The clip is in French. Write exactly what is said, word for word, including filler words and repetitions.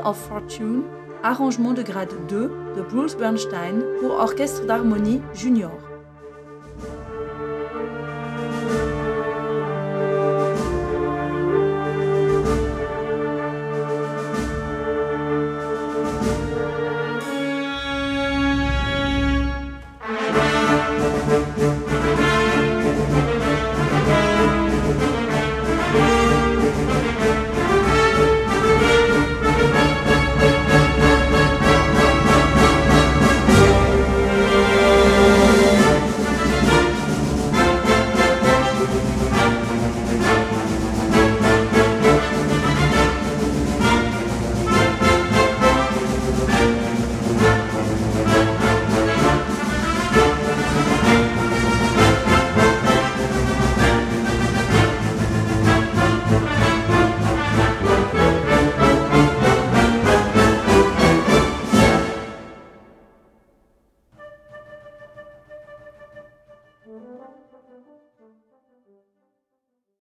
of Fortune, arrangement de grade deux de Bruce Bernstein pour orchestre d'harmonie junior.